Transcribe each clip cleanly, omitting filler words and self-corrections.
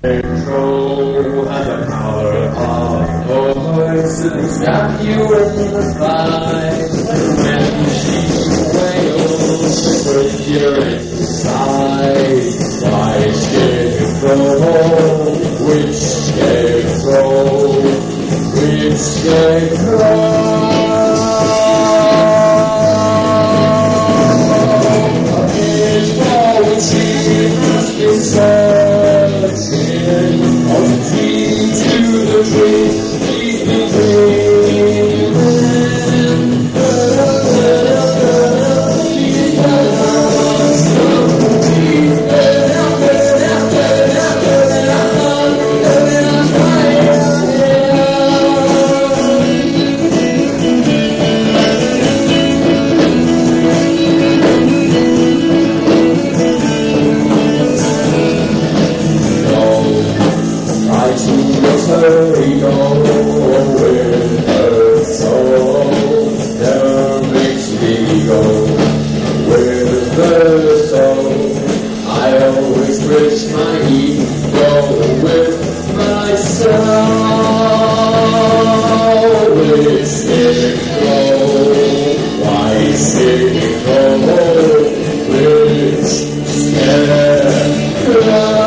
Control and the power of voices got you in the fight. When she wails with your inside, why scarecrow? Which scarecrow? Which scarecrow? It's always she must be searching on the key to the dream, keep me dreaming. Hurry on with her soul, never makes me go with her soul. I always wish my ego with myself. Which scarecrow? Why scarecrow? Which scarecrow?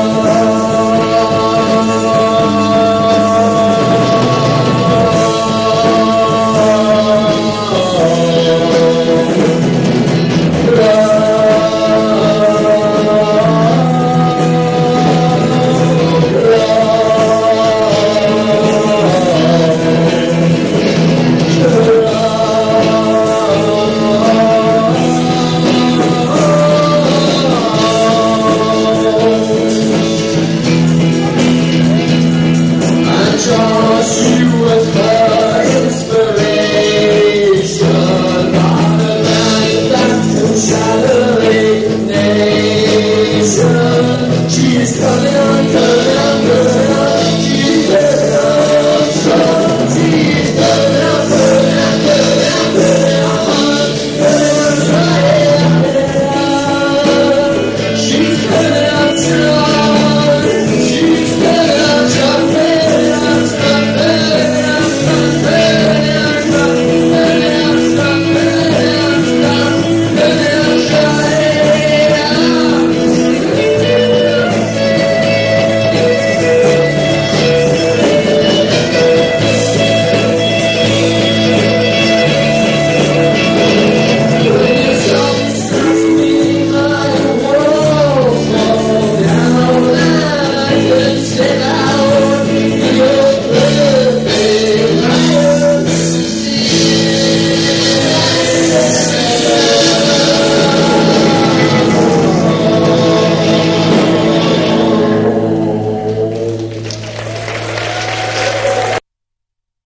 She's coming